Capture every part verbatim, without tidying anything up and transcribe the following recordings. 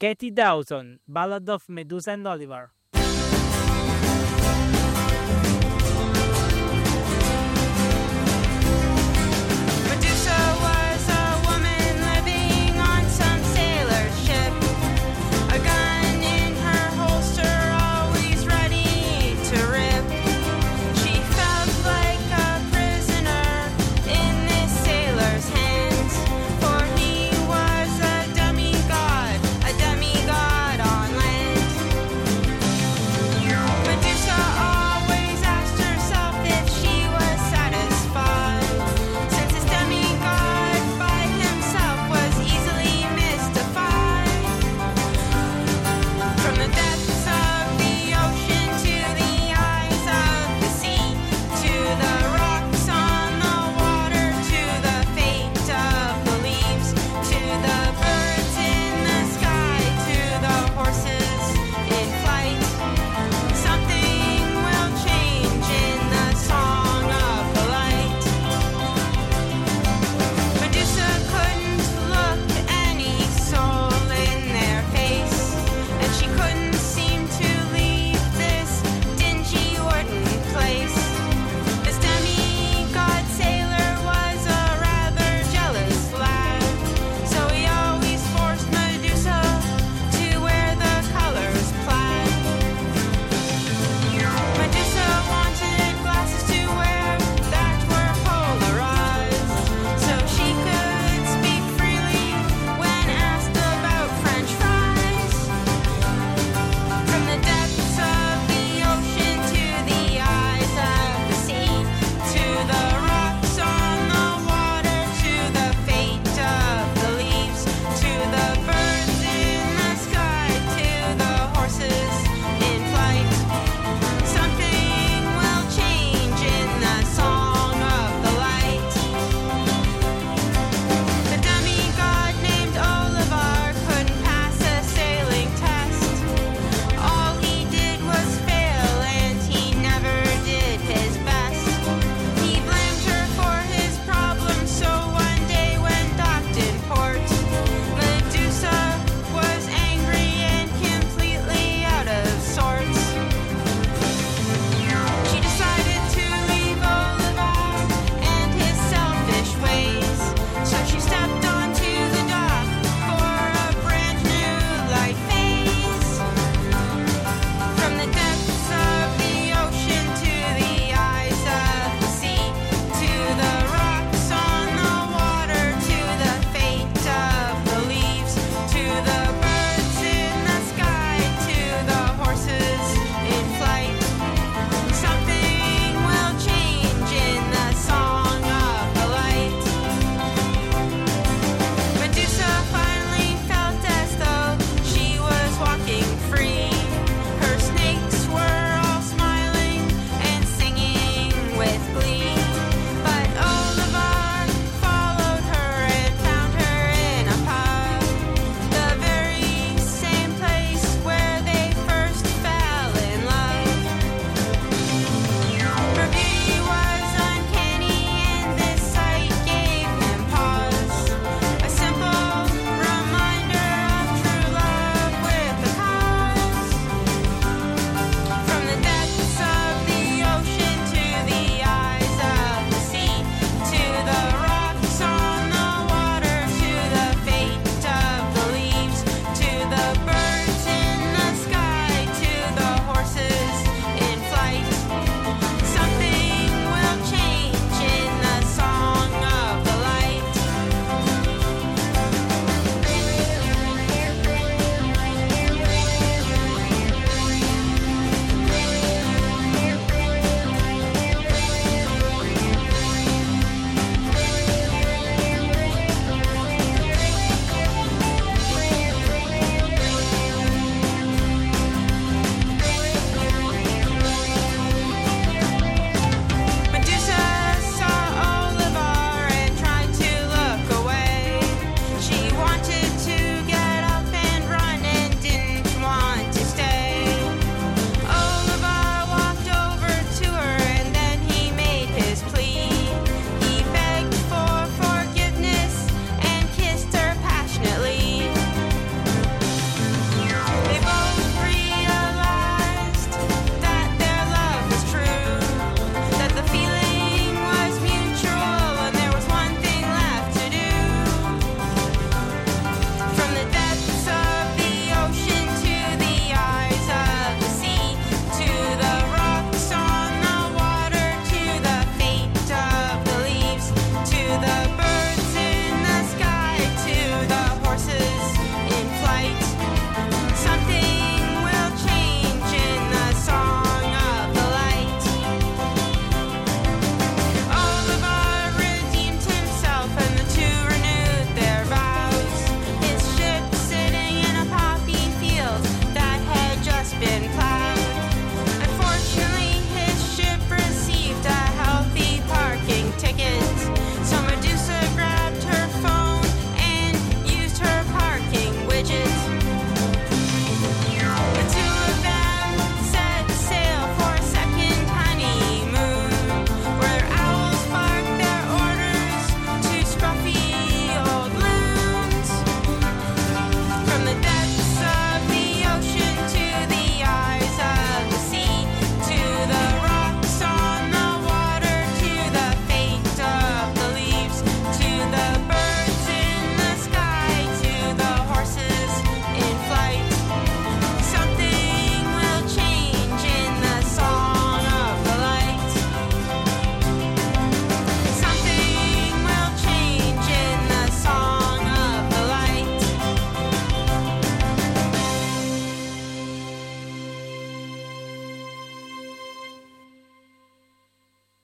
Katie Dawson, Ballad of Medusa and Oliver. Medusa was a woman living on some sailor's ship. A gun in her holster, always ready to rip. She felt like a prisoner in this sailor's hands, for he was a demigod, a demigod on land.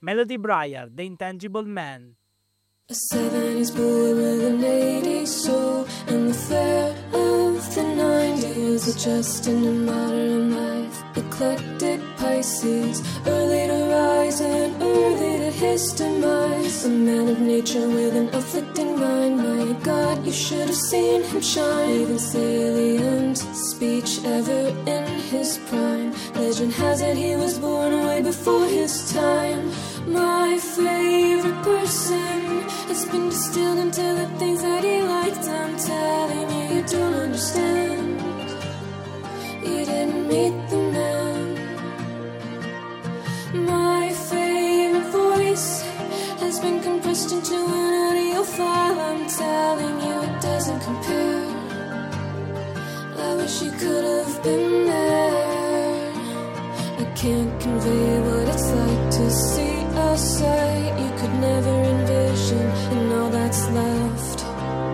Melody Breyer, The Intangible Man. A seventies boy with an eighties soul, and the flair of the nineties, adjusting to modern life. Eclectic Pisces, early to rise and early to his demise. A man of nature with an afflicting mind. My God, you should have seen him shine. Even salient speech ever in his prime. Legend has it he was born way before his time. My favorite person has been distilled into the things that he liked. I'm telling you, you don't understand. You didn't meet the man. My favorite voice has been compressed into an audio file. I'm telling you, it doesn't compare. I wish you could have been there. I can't convey what it's like to see a sight you could never envision, and all that's left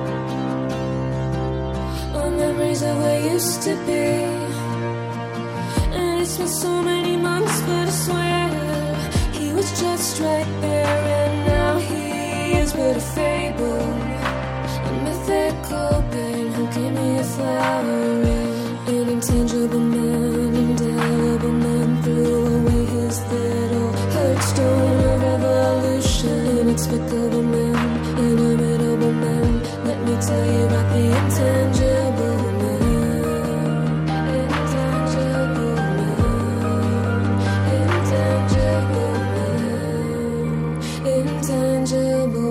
are memories of what used to be. And it's been so many months, but I swear he was just right there, and now he is but a fable, a mythical being who gave me a flower, an intangible man, indelible man, threw away his little heartstone of evolution. Inexplicable man, inimitable man, let me tell you about the intangible man. Intangible man, intangible man, intangible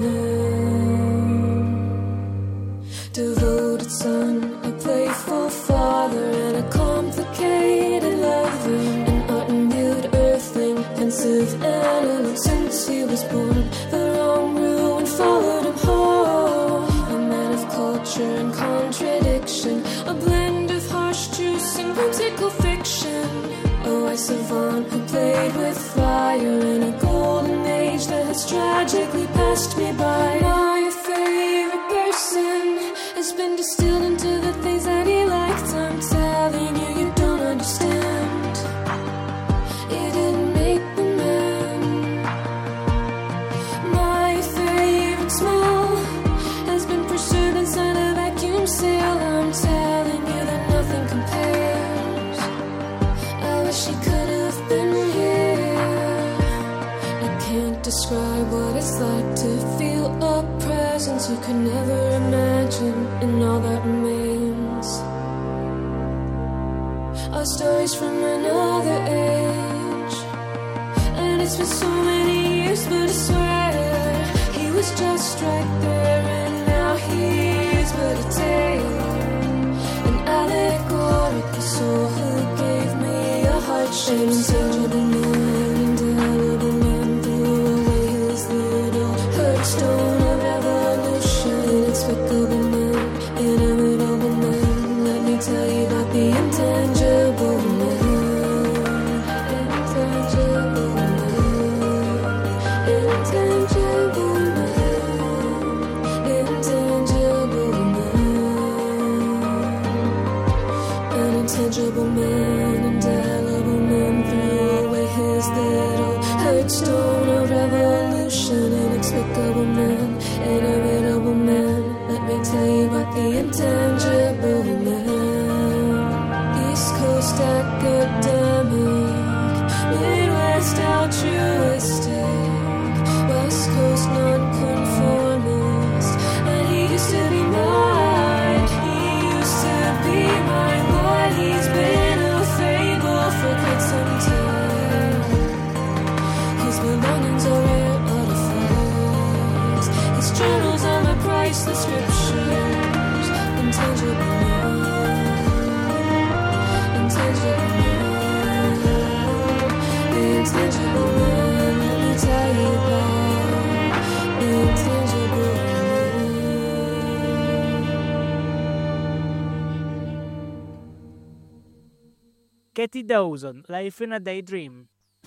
man. Devoted son, a playful father, and a complicated lover, an art-imbued earthling, pensive and since he was born, the wrong ruin followed him home. A man of culture and contradiction, a blend of harsh truths and whimsical fiction. Oh, a savant who played with fire in a golden age that has tragically passed me by. My favorite person has been distilled into the things that he liked. I'm telling you, you don't understand. You didn't make the man. My favorite smell has been preserved inside a vacuum seal. I'm telling you that nothing compares. I wish you could have been here. I can't describe what it's like to feel a presence you could never imagine, and all that remains are stories from another age. And it's been so many years, but I swear he was just right there, and now he's but a tale, an allegorical soul who gave me a heart shape. Intangible man, indelible man, threw away his little heartstone of evolution. Inexplicable man, inimitable man, let me tell you about the intangible man. Intangible man, intangible man, intangible man. An intangible man, indelible man, threw away his little heartstone of revolution. Inexplicable man, inimitable man, let me tell you about the intangible man. East Coast academic, Midwest altruistic, West Coast nonconformist, and he used to be mine. He used to be mine, but he's been a fable for quite some time. His belongings are rare artifacts, his journals are my priceless scriptures. Intangible man, intangible man, the intangible man, let me tell you about the intangible man. Katie Dawson, Life in a Daydream.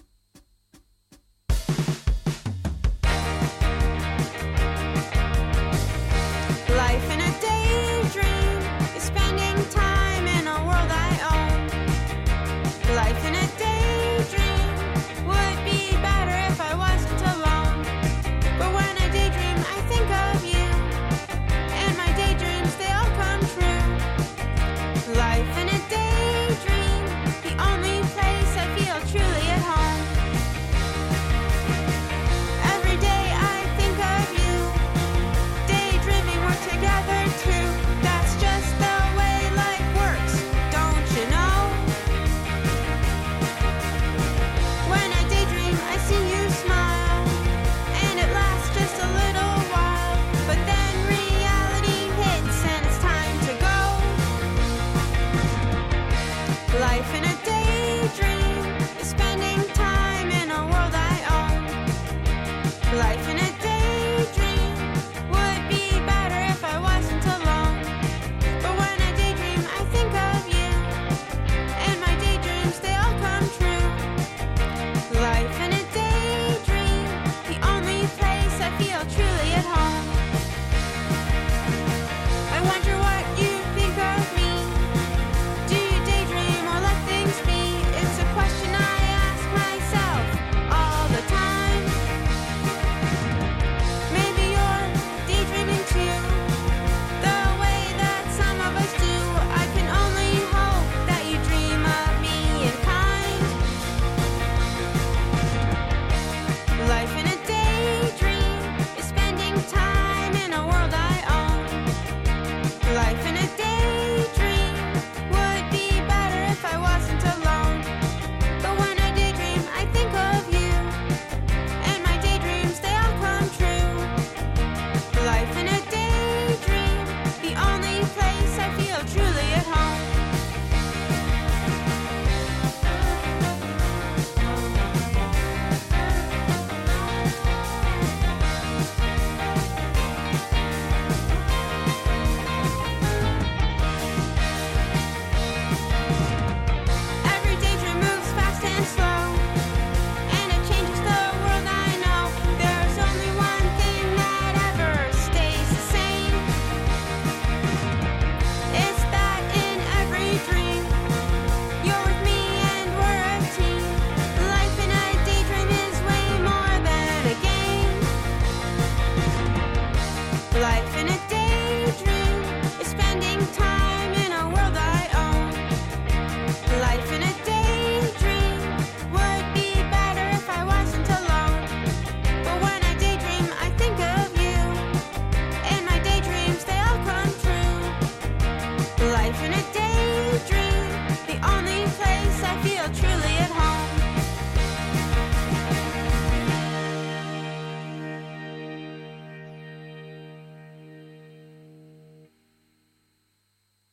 Life in a daydream is spending time in a world I own. Life in a daydream would be better if I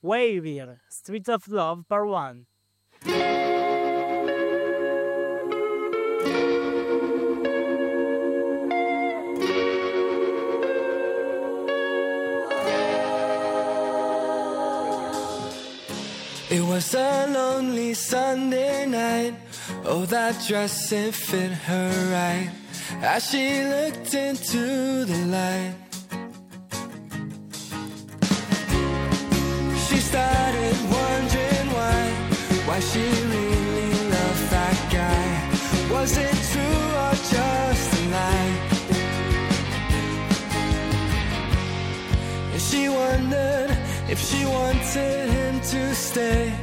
Wavier, Streets of Love Part one. It was a lonely Sunday night. Oh, that dress, it fit her right as she looked into the light. She started wondering why, why she really loved that guy. Was it true or just a lie? And she wondered if she wanted him to stay.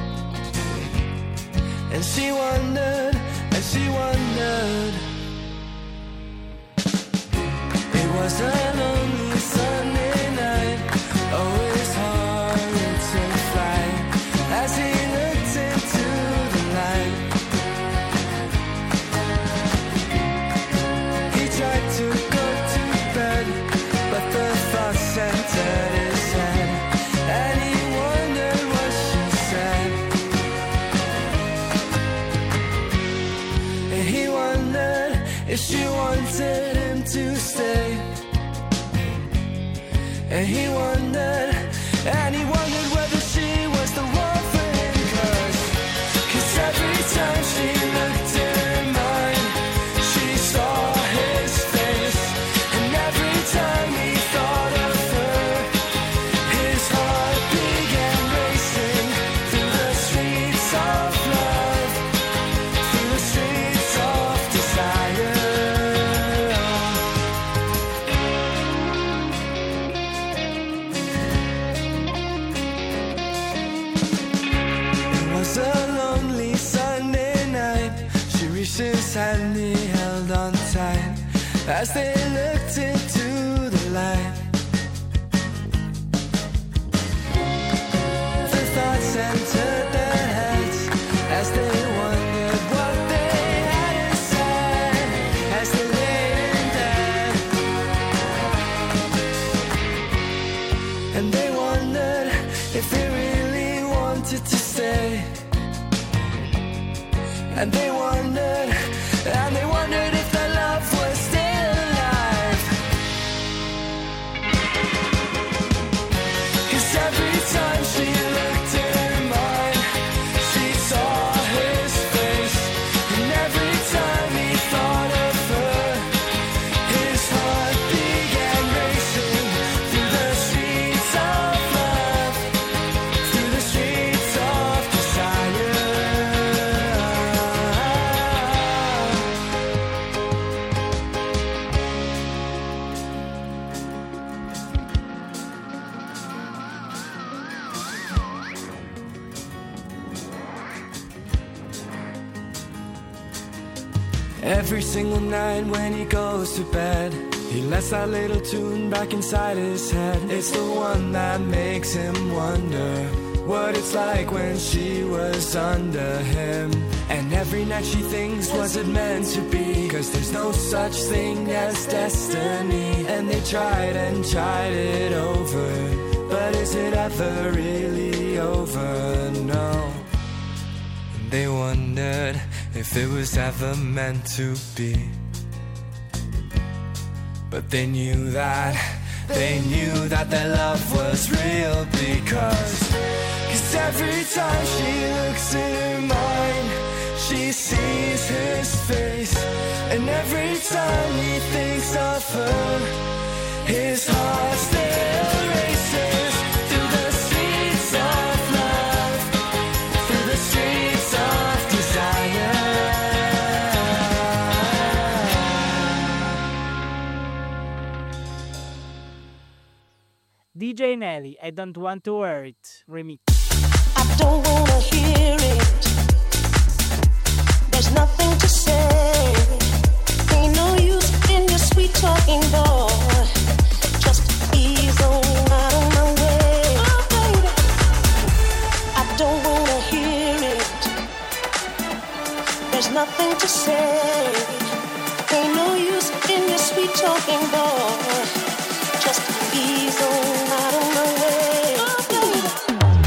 And she wondered, and she wondered. It was a lonely Sunday night. Oh, it's hard to fly as he looked into the light. He tried to go to bed, but the thoughts entered his head, and he wondered what she said. And he wondered if she wanted him to stay. And he wondered, and he wondered whether she was the one for him. Cause, cause every time she looked in her mind, she saw his face. And every time he thought of her, his heart began racing through the streets of love, through the streets of desire. It was a lonely Sunday night. She reached his hand, he held on tight as they looked into the light. The thoughts entered their heads as they wondered what they had inside, as they lay in bed. And they wondered if they really wanted to stay. And they wondered, and they wondered if their love was still alive. Cause every time she looked in her mind, she saw his face. And every time he thought of her, his heart began racing through the streets of love, through the streets of desire. Every single night when he goes to bed, he lets that little tune back inside his head. It's the one that makes him wonder what it's like when she was under him. And every night she thinks, was it meant to be? Cause there's no such thing as destiny. And they tried and tried it over, but is it ever really over? No. And they wondered if it was ever meant to be. But they knew that, they knew that their love was real. Because, cause every time she looks in her mind, she sees his face. And every time he thinks of her, his heart still races through the streets of love, through the streets of desire. D J Nelly, I Don't Want to Wear It, remix. I don't wanna hear it. There's nothing to say. Ain't no use in your sweet talking, boy. Just ease on out of my way. Oh, baby. I don't wanna hear it. There's nothing to say. Ain't no use in your sweet talking, boy. Just ease on out of my way. Oh, baby.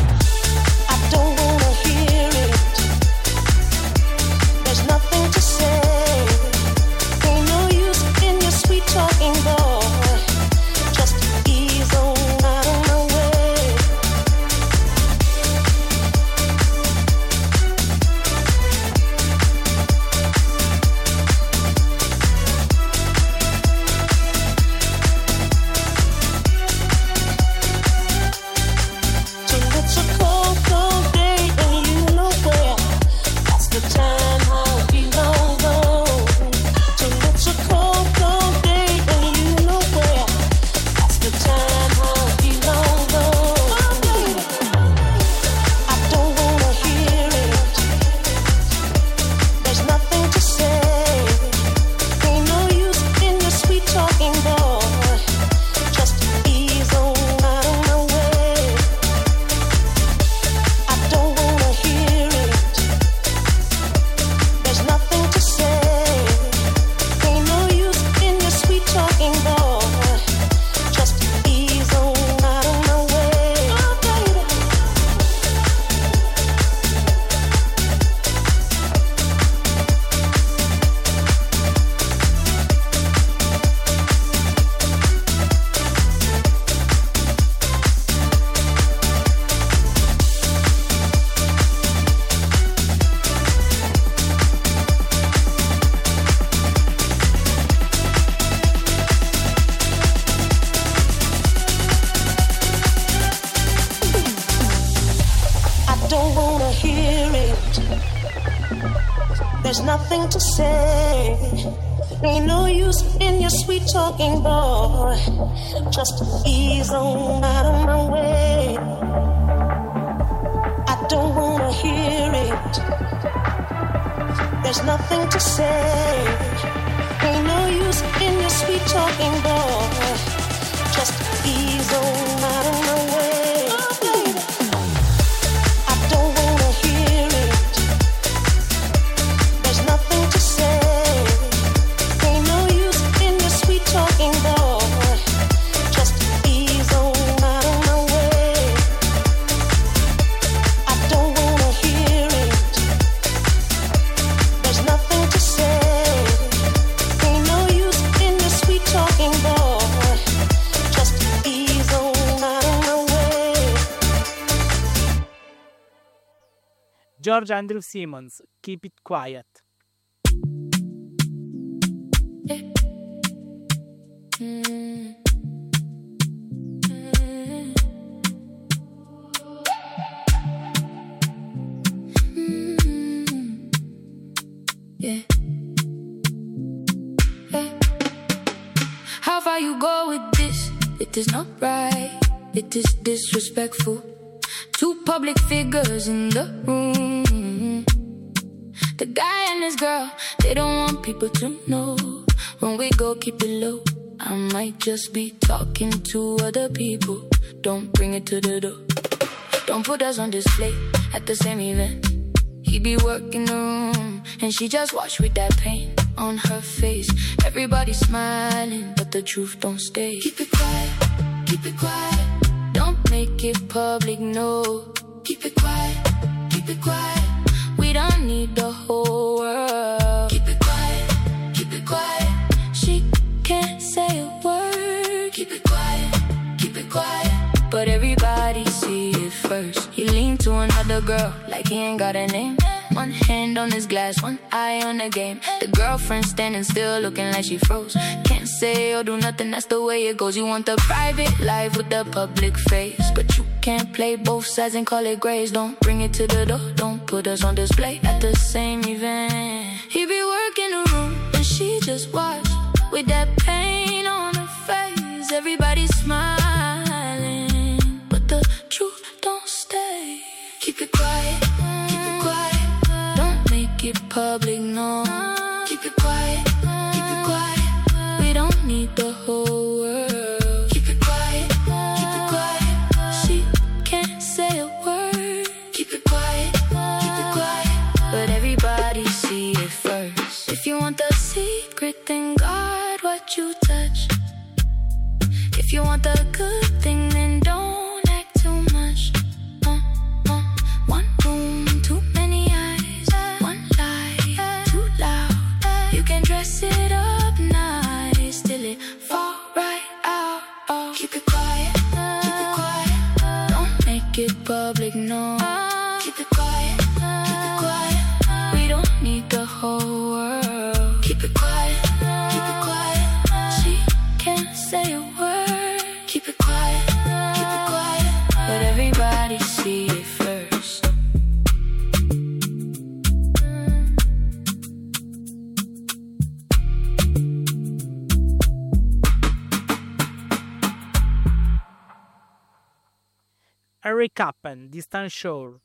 nothing to say. Ain't no use in your sweet talking, boy. Just ease on out of my way. I don't wanna hear it. There's nothing to say. Ain't no use in your sweet talking, boy. Just ease on out of my way. Oh, baby. I don't wanna hear it. There's nothing to say. Ain't no use in your sweet talking, boy. Just ease on out of my way. I don't wanna hear it. There's nothing to say. Ain't no use in your sweet talking, boy. Just ease on out of my way. George Andrew Simmons, Keep It Quiet. Mm. Mm. Yeah. Yeah. How far you go with this? It is not right. It is disrespectful. Two public figures in the room. The guy and his girl, they don't want people to know. When we go, keep it low. I might just be talking to other people. Don't bring it to the door. Don't put us on display at the same event. He be working the room, and she just watch with that pain on her face. Everybody smiling, but the truth don't stay. Keep it quiet, keep it quiet. Don't make it public, no. Keep it quiet, keep it quiet. We don't need the whole world. Keep it quiet, keep it quiet. She can't say a word. Keep it quiet, keep it quiet. But everybody see it first. He leaned to another girl like he ain't got a name. One hand on his glass, one eye on the game. The girlfriend standing still looking like she froze. Can't say or do nothing, that's the way it goes. You want the private life with the public face, but you can't play both sides and call it grace. Don't bring it to the door, don't put us on display at the same event. He be working the room and she just watch with that pain on her face. Everybody smiling, but the truth don't stay. Keep it quiet, keep it quiet. Don't make it public, no. Keep it quiet, keep it quiet. We don't need the whole world. Keep it quiet, keep it quiet. She can't say a word. Keep it quiet, keep it quiet. But everybody see it first. If you want the secret, then guard what you touch. If you want the good thing, then don't act too much. Uh, uh, one room, too many eyes. One lie, too loud. You can dress it up nice till it fall right out. Oh. Keep it quiet, keep it quiet. Don't make it public, no. Keep it quiet, keep it quiet. We don't need the whole world. Keep it quiet, keep it quiet. She can't say a word. Keep it quiet, keep it quiet. But everybody see it first. Eric Clapton, Distant Shore.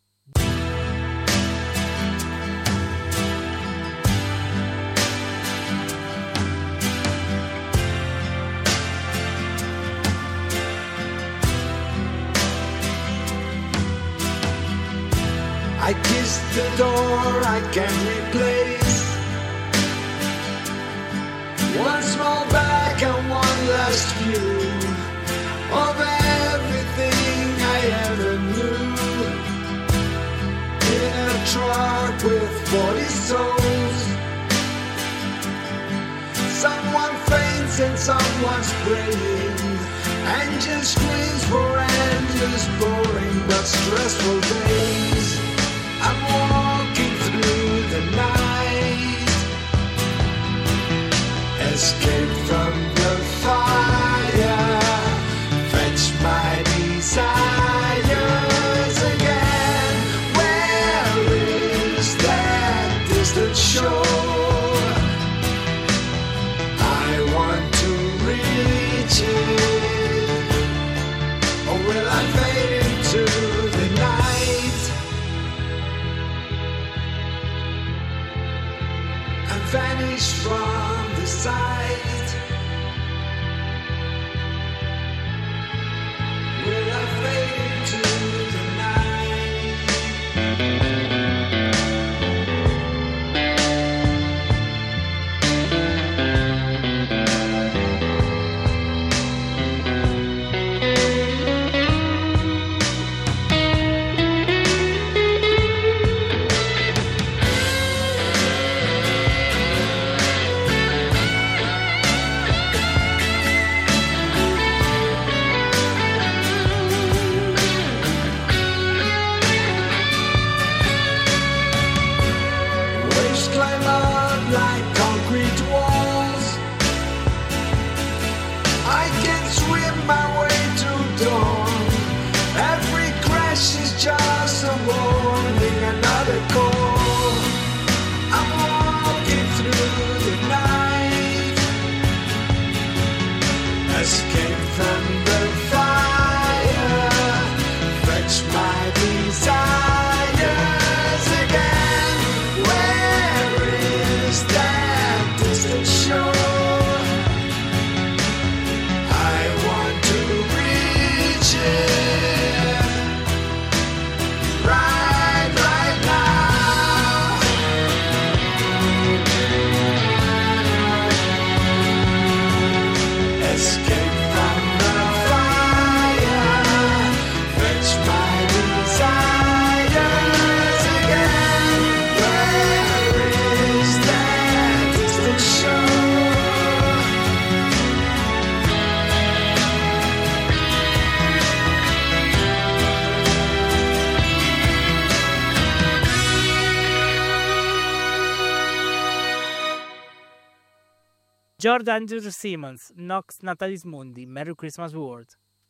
I kissed the door I can replace. One small bag and one last view of everything I ever knew. In a truck with forty souls. Someone faints and someone's praying. And just screams for endless boring but stressful days. I'm walking through the night, escape from the fire, fetch my desires again. Where is that distant shore? from the sight. Will I fade to the night? George Andrew Simmons, Nox Natalis Mundi, Merry Christmas World.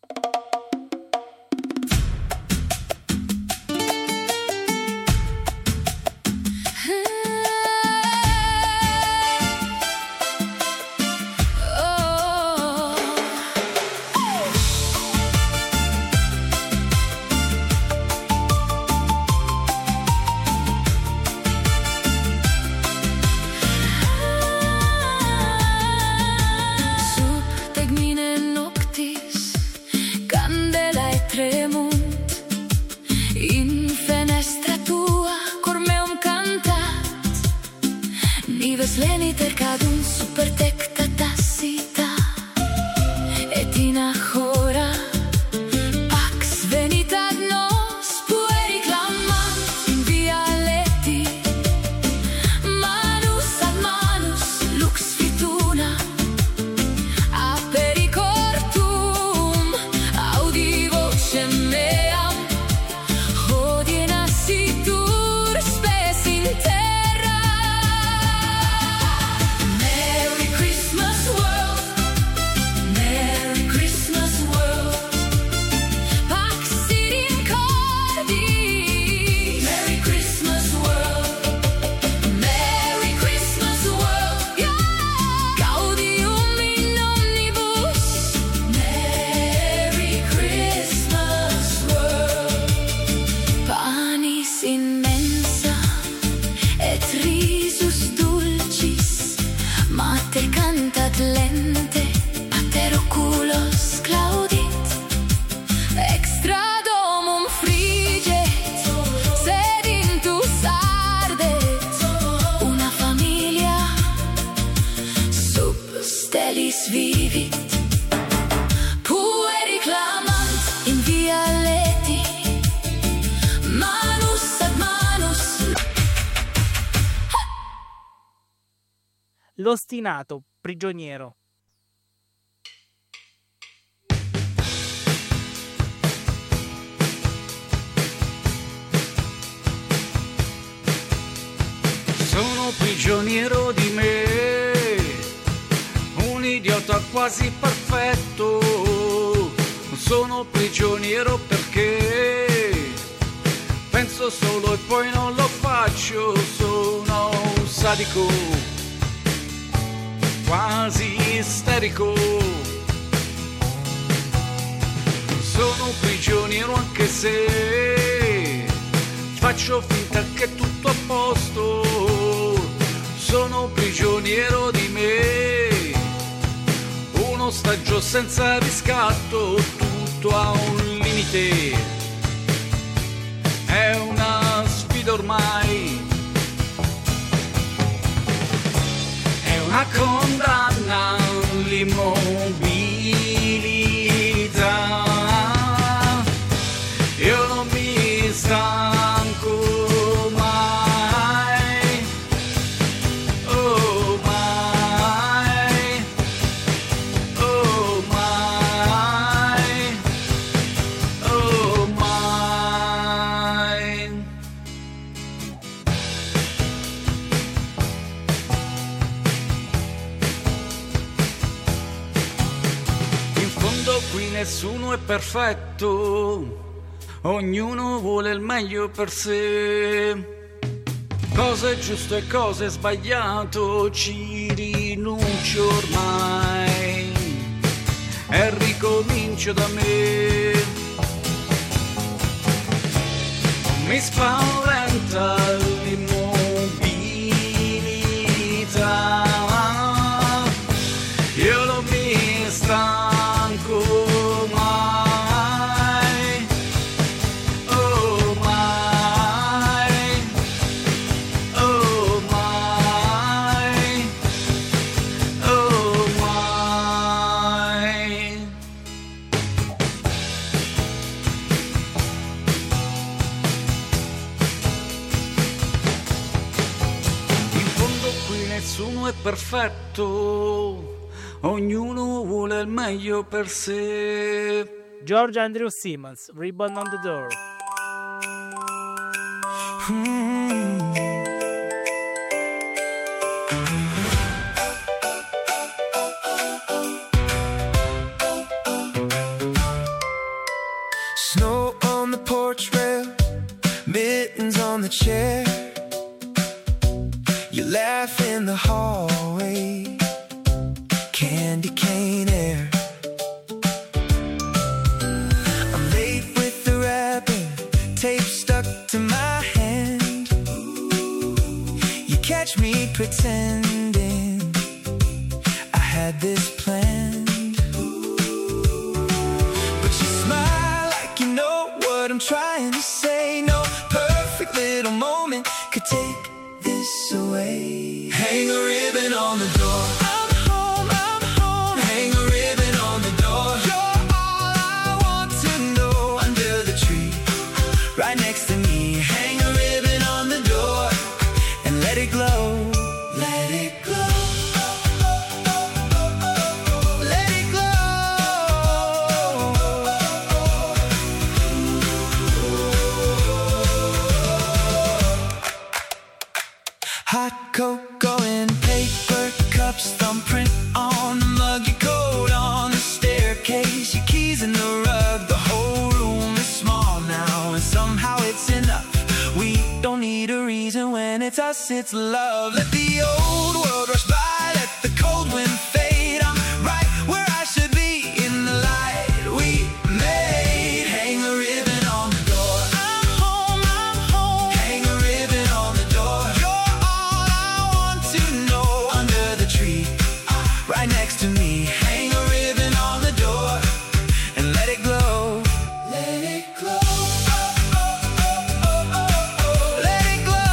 Leniter cad un super tecta tassita et in ahora pax venitad nos pueri clamant in vialetti manus ad manus lux fituna a pericortum audi vocem meam hodie nascitur spes in terra. L'ostinato prigioniero. Sono prigioniero di me, un idiota quasi perfetto. Sono prigioniero perché penso solo e poi non lo faccio. Sono un sadico quasi isterico. Sono prigioniero anche se faccio finta che è tutto a posto. sono prigioniero di me. Uno stagio senza riscatto, tutto ha un limite. È una sfida ormai, è una condanna all'immobilità. Io non mi stanco mai, oh mai, oh mai, oh mai. In fondo qui nessuno è perfetto, ognuno vuole il meglio per sé. Cosa è giusto e cosa è sbagliato ci rinuncio ormai e ricomincio da me. Non mi spaventa l'immobilità, io non mi stanco mai, oh mai, oh mai, oh mai. In fondo qui nessuno è perfetto, ognuno vuole il meglio per sé. George Andrew Simmons, Ribbon on the Door. Snow on the porch rail, mittens on the chair. You laugh in the hallway, candy cane air. I'm late with the wrapping, tape stuck to my hand. You catch me pretending I had this planned, but you smile like you know what I'm trying to say. No perfect little moment could take this away. Hang a ribbon on the door. I'm home, I'm home. Hang a ribbon on the door. You're all I want to know. Under the tree, right next to me. Hang a ribbon on the door and let it glow. Let it glow. Let it glow. Hot cocoa and paper cups, thumbprint on the mug, your coat on the staircase, your keys in the rug. The whole room is small now, and somehow it's enough. We don't need a reason when it's us, it's love. Let the old world rush by, let the cold wind fade. I'm right where I should be in the light we made. Hang a ribbon on the door. I'm home, I'm home. Hang a ribbon on the door. You're all I want to know. Under the tree, right next to me. Hang a ribbon on the door and let it glow. Let it glow. Let it glow.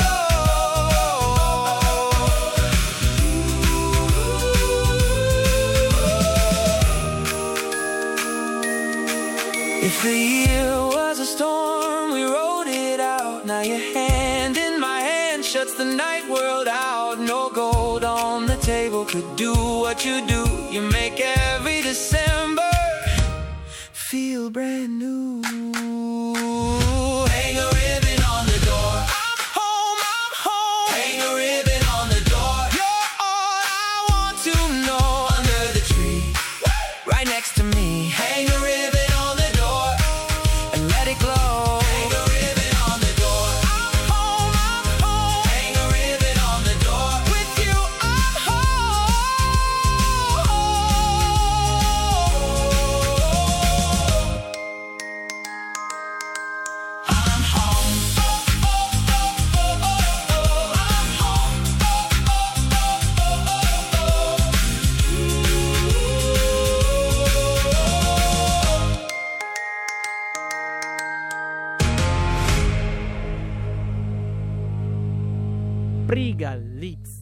If the year was a storm, we rode it out. Now your hand in my hand shuts the night world out. No gold on the table could do what you do. You make every December feel brand new. Hang a ribbon on the door. I'm home, I'm home. Hang a ribbon on the door. You're all I want to know. Under the tree, right next to me. Hang a ribbon on the door and let it glow. Hang a ribbon on the door. I'm home, I'm home. Hang a ribbon on the door. With you, I'm home. Briga Leeds.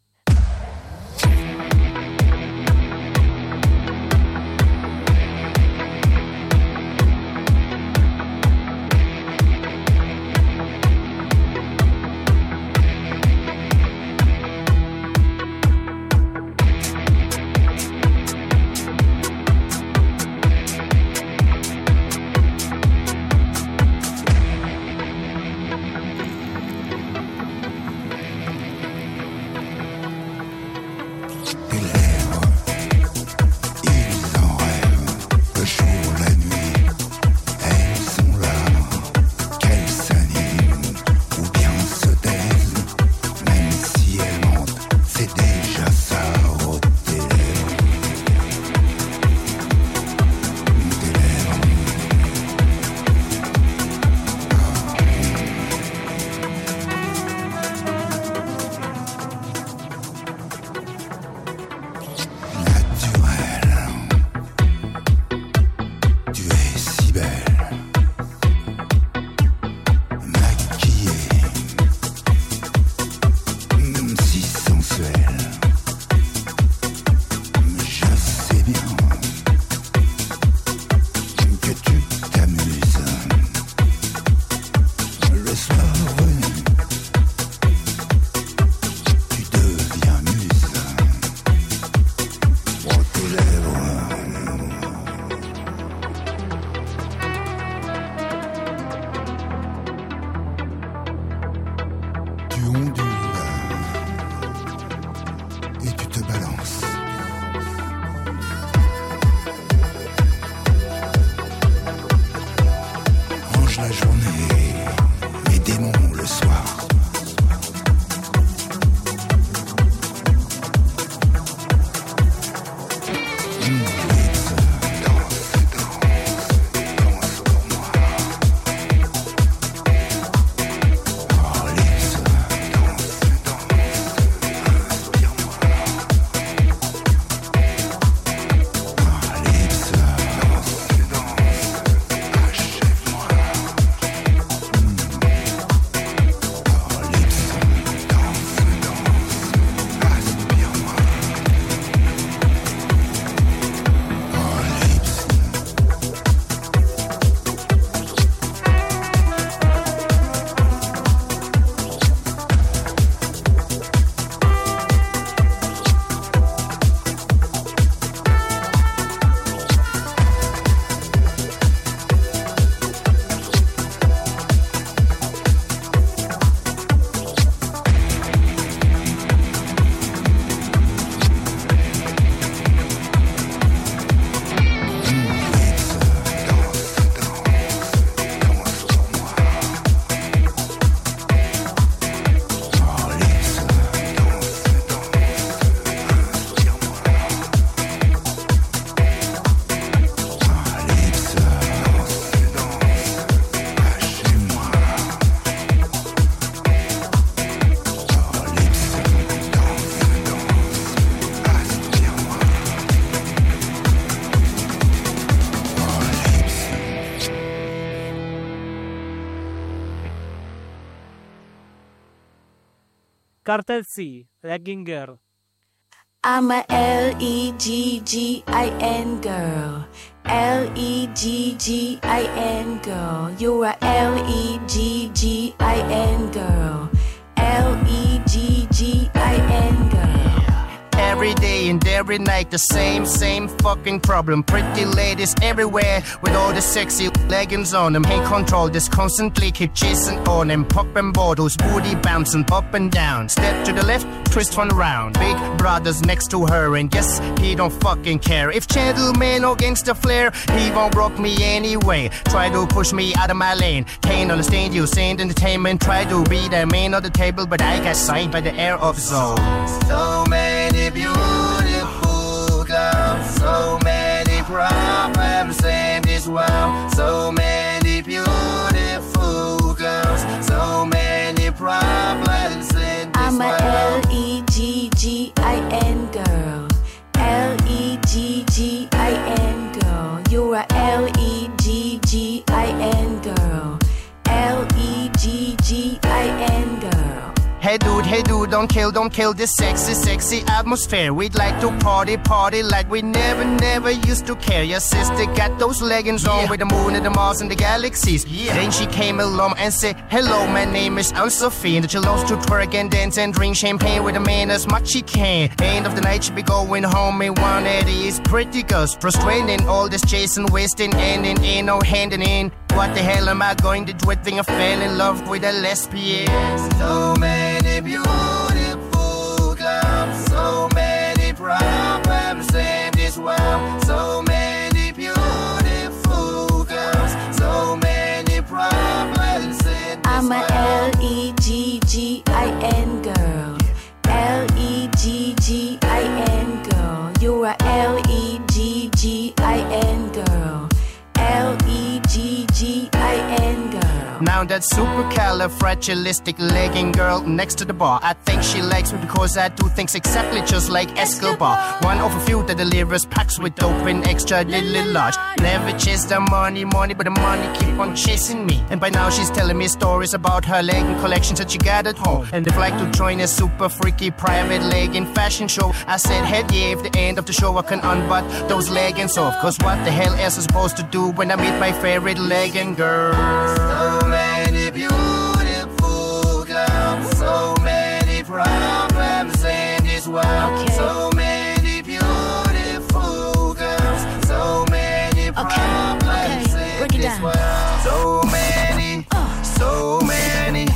Cartel C, Legging Girl. I'm a L E G G I N girl. L E G G I N girl. You're a L E G G I N girl. L E G G I N girl. Every day and every night the same, same fucking problem. Pretty ladies everywhere with all the sexy leggings on them. Can't control this, constantly keep chasing on them. Popping bottles, booty bouncing up and down. Step to the left, twist one round. Big brother's next to her and yes, he don't fucking care. If gentleman or gangster flair, he won't rock me anyway. Try to push me out of my lane. Can't understand you saying entertainment. Try to be the man of the table, but I got signed by the air of soul. So many beautiful girls, so many problems in this world. So many beautiful girls, so many problems in this I'm world. a L E G G I N girl. L E G G I N girl. You're a L E G G I N girl. L E G G I N girl. Hey Hey dude, hey dude, don't kill, don't kill this sexy, sexy atmosphere. We'd like to party, party like we never, never used to care. Your sister got those leggings on Yeah. with the moon and the Mars and the galaxies. Yeah. Then she came along and said, hello, my name is Anne-Sophie. And she loves to twerk and dance and drink champagne with a man as much she can. End of the night, she be going home in one of these pretty girls. Frustrating all this chasing, wasting, ending in or handing in. What the hell am I going to do? I think I fell in love with a lesbian. So many beautiful girls, so many problems in this world. So many beautiful girls, so many problems in this I'm a world. L E G G I N girl. L E G G I N girl. You're a L E G G I N girl. L E G G I N girl. Now that supercalifragilistic legging girl next to the bar, I think she likes me because I do things exactly just like Escobar. One of a few that delivers packs with dope and extra little large. Never chase the money, money, but the money keep on chasing me. And by now she's telling me stories about her legging collections that she got at home. And if like to join a super freaky private legging fashion show, I said heck yeah, if the end of the show I can unbut those leggings off. Cause what the hell else am I supposed to do when I meet my favorite legging girl? So many beautiful girls, so many problems in this world. Okay. So many beautiful girls, so many problems okay. Break it in this down. world. So many, so many,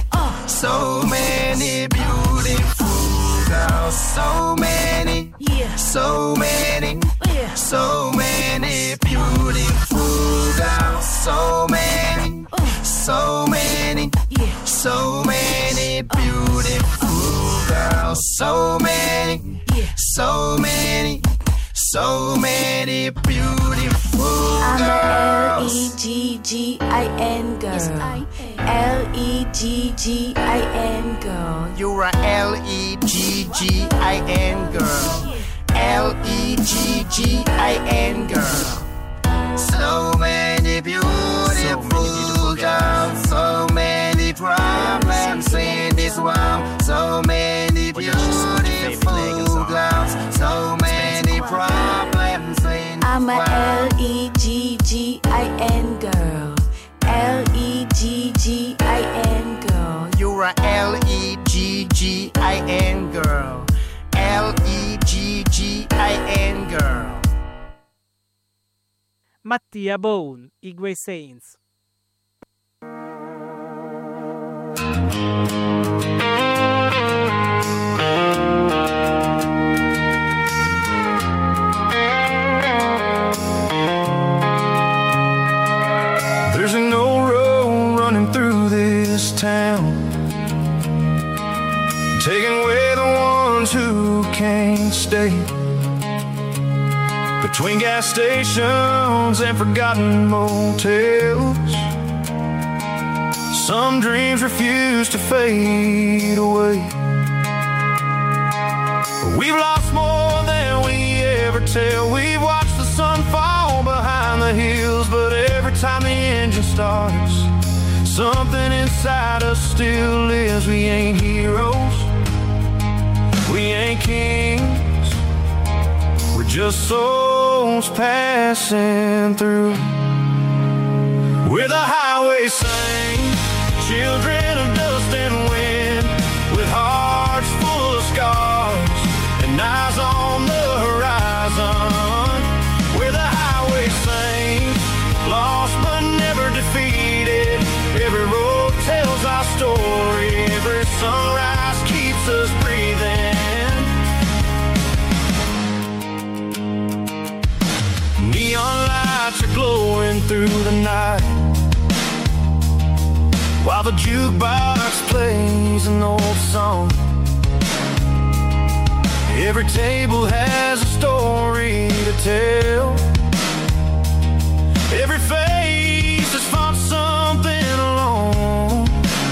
so many beautiful girls, so many, Yeah. so many. Yeah. So many beautiful girls, so many, so many, Yeah. so many beautiful girls, so many, Yeah. so many, so many beautiful I'm a L E girls. G G I N girl. Yes, I L E G G I N girl. You're a L E G G I N girl. L E G G I N girl. So many beautiful girls, so many problems in this world. So many beautiful girls, so many problems in this I'm a world. L E G G I N girl. L E G G I N girl. You're a L E G G I N girl. L E G G I N girl. Mattia Bone, i Grey Saints. There's an old road running through this town, taking away the ones who can't stay. Between gas stations and forgotten motels, some dreams refuse to fade away. We've lost more than we ever tell. We've watched the sun fall behind the hills, but every time the engine starts, something inside us still lives. We ain't heroes, we ain't kings, we're just souls passing through. We're the highway saints, children of dust and wind, with hearts full of scars and eyes on the horizon. We're the highway saints, lost but never defeated. Every road tells our story, every sunrise keeps us breathing. Neon lights are glowing through the night, while the jukebox plays an old song. Every table has a story to tell. Every face has fought something alone.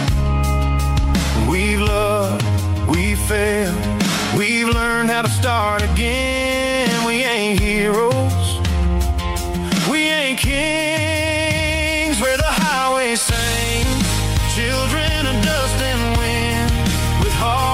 We've loved, we've failed, we've learned how to start again. We ain't heroes, we ain't kings. We're the highway saints, children of dust and wind, with hearts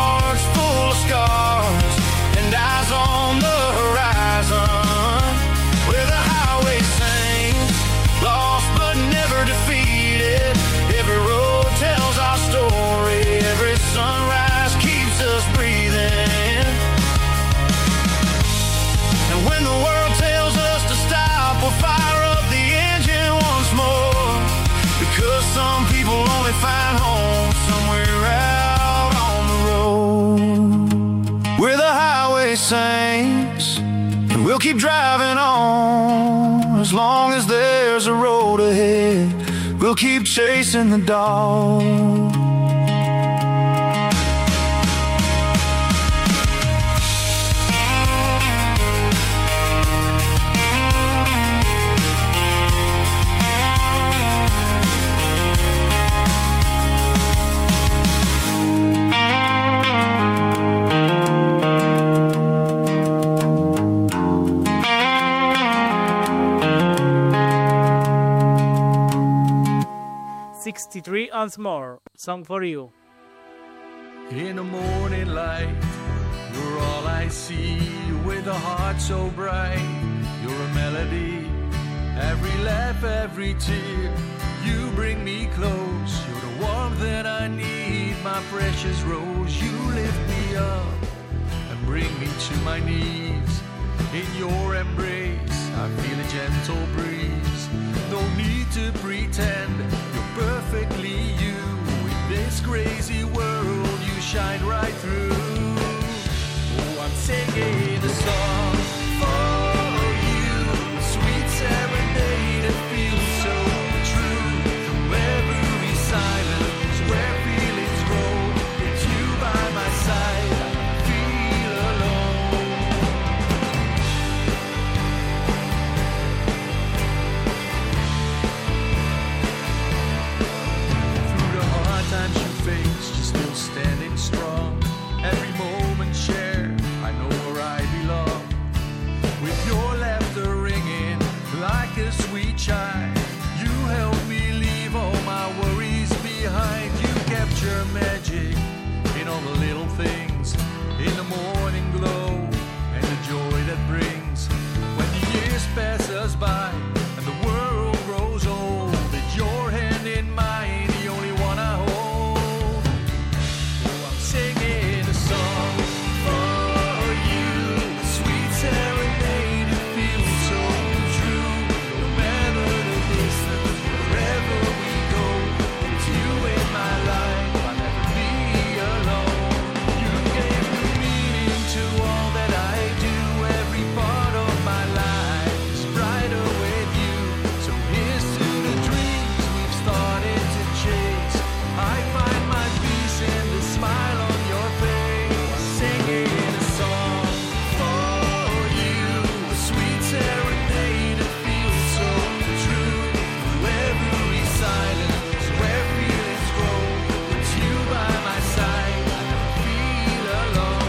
lanes, and we'll keep driving on. As long as there's a road ahead, we'll keep chasing the dawn. sixty-three once more, song for you. In the morning light, you're all I see, with a heart so bright. You're a melody, every laugh, every tear. You bring me close, you're the warmth that I need, my precious rose. You lift me up and bring me to my knees. In your embrace, I feel a gentle breeze. No need to pretend, you're perfectly you. In this crazy world, you shine right through. Oh, I'm singing a song for you, sweet serenade, it feels so true. Through every silence, where feelings grow, it's you by my side, I feel alone. Through the hard times you face, you're still standing strong. Every moment shared, I know where I belong. With your laughter ringing like a sweet chime, you help me leave all my worries behind. You capture magic in all the little things, in the morning glow and the joy that brings. When the years pass us by and the world grows old, it's your hand in mine, the only one I hold. Oh, I'm singing a song for you, sweet serenade, it feels so true. No matter the distance, wherever we go, it's you in my life, I'll never be alone. You gave new meaning to all that I do, every part of my life is brighter with you. So here's to the dreams we've started to chase. I find my peace in the smile on your face. Singing a song for you, a sweet serenade, it feels so true. Through every silence, where feelings grow, it's you by my side, I never feel alone.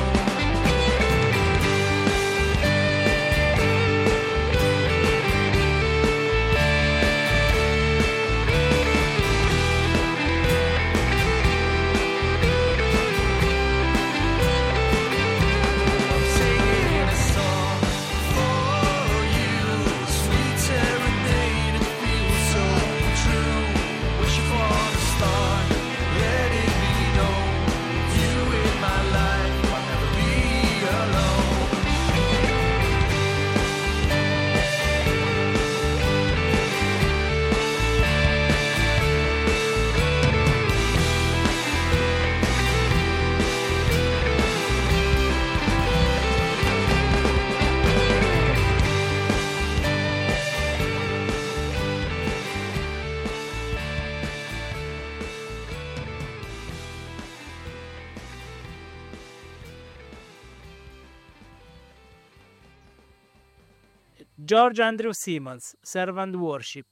I'm singing a song for you, sweet serenade, it feels so true. Wishing for the start, let it be known, you in my life, I'll never be alone. George Andrew Simmons, Servant Worship.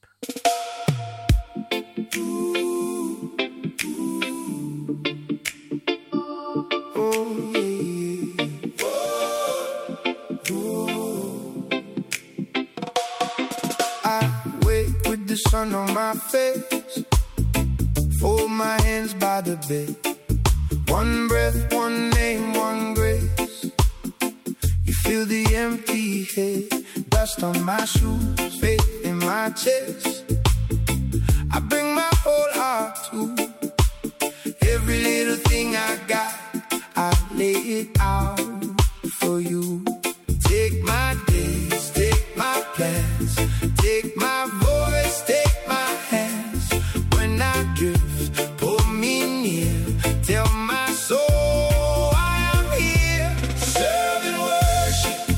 I wake with the sun on my face, fold my hands by the bed. One breath, one name, one grace. You feel the empty head, dust on my shoes, faith in my chest. I bring my whole heart to every little thing I got. I lay it out for you. Take my days, take my plans, take my voice, take my hands. When I drift, pull me near, tell my soul I am here. Serve and worship,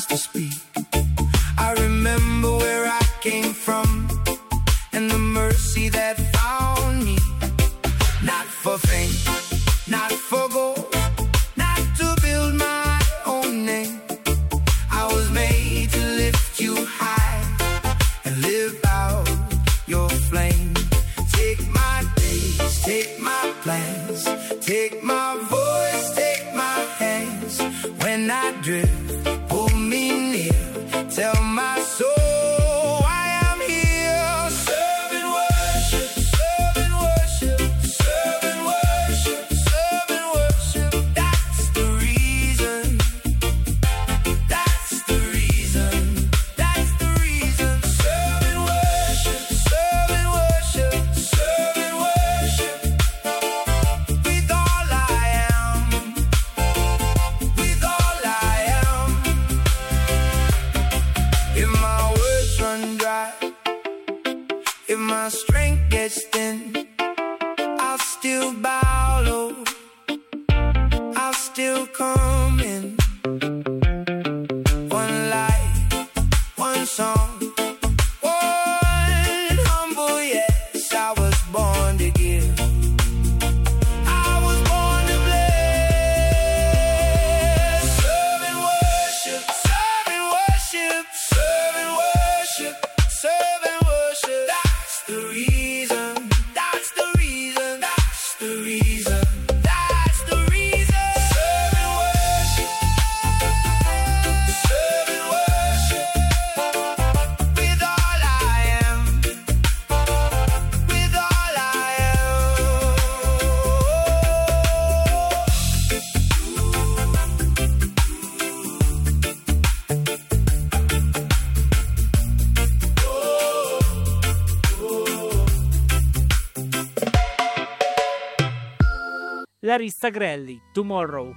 to speak. I remember where I came from and the mercy that found me. Not for fame, not for gold, not to build my own name. I was made to lift you high and live out your flame. Take my days, take my plans, take my voice, take my hands. When I drift, pull me near, tell my soul I am here. Serve and worship, serve and worship, serve and worship, serve and worship. That's the reason, that's the reason, that's the reason. Serve and worship, serve and worship, serve and worship. With all I am, with all I am. If my words run dry, if my strength gets thin, I'll still bow low, I'll still come in. One life, one song, one humble yes. I was born to give, I was born to bless. Serve and worship, serve and worship, serve and worship, serve and worship. That's the reason, that's the reason, that's the reason, that's the reason. Serve and worship, serve and worship. With all I am, with all I Larissa Grelli, Tomorrow.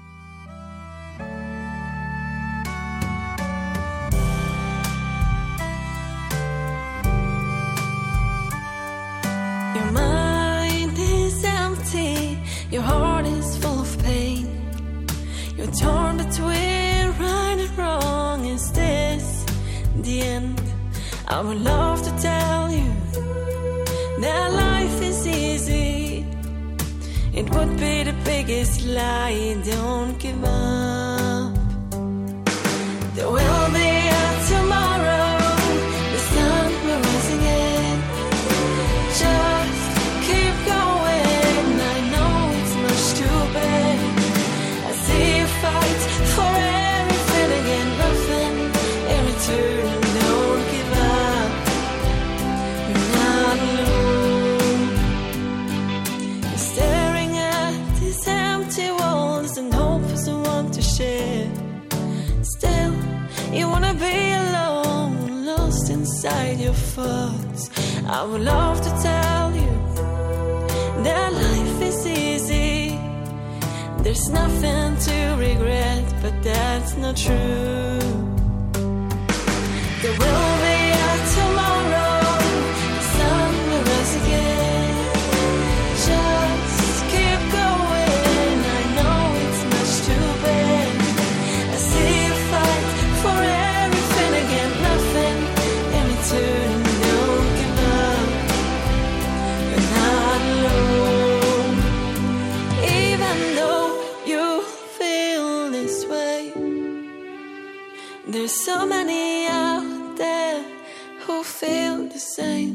Your mind is empty, your heart is full of pain. You're torn between right and wrong. Is this the end? I would love to tell you that life is easy. It would be the biggest lie. Don't give up. There will be a tomorrow. The sun will rise again. Just keep going. I know it's much too bad. I see you fight for everything again, nothing in return. Don't give up. You're not alone. You're staring at these empty walls and hope for someone to share. Still, you wanna be alone, lost inside your thoughts. I would love to tell you that life is easy. There's nothing to regret, but that's not true. There will be a tomorrow. The sun will rise again. Just keep going. I know it's much too bad. I see you fight for everything again, nothing in return. Don't give up. You're not alone. Even though you feel this way, there's so many out there who feel the same.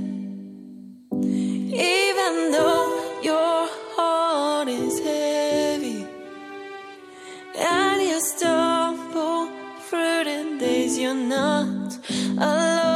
Even though your heart is heavy and you stumble through the days, you're not alone.